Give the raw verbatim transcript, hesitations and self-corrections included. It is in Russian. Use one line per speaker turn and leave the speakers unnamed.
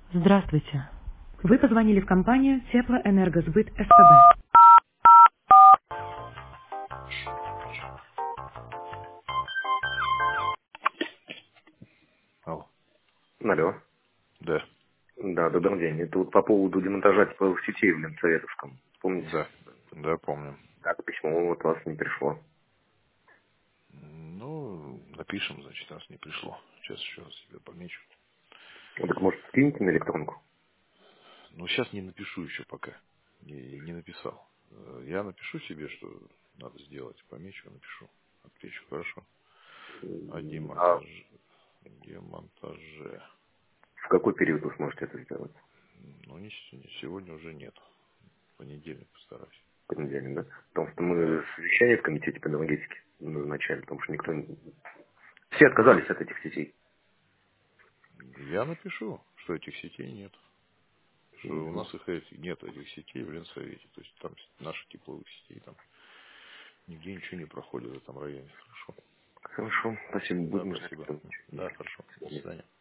Здравствуйте. Вы позвонили в компанию Теплоэнергосбыт СПБ.
Алло.
Алло.
Да,
Да, добрый день. Это вот по поводу демонтажа тепловых сетей в Ленсоветовском. Помните?
да, да, помню.
Так, письмо вот вас не пришло.
Ну, напишем, значит, нас не пришло. Сейчас еще раз себе помечу.
Ну, так может скиньте на электронку?
Ну, сейчас не напишу еще пока. Не, не написал. Э, Я напишу себе, что надо сделать. Помечу, напишу. Отвечу, хорошо. О
М, А
демонтаже. Демонтаже.
в какой период вы сможете это сделать?
Ну, не, с- не- сегодня уже нет. В понедельник постараюсь.
В понедельник, да? Потому что мы
Да.
совещание в комитете по энергетике назначали, потому что никто не... Все отказались от этих сетей.
Я напишу, что этих сетей нет. Что у
Мгм.
нас их эти- нет этих сетей в Ленсовете. То есть там наши тепловых сетей там нигде ничего не проходит в этом районе. Хорошо.
Хорошо, спасибо.
Да,
Будем ждать
спасибо.
потом.
Да, хорошо. До свидания.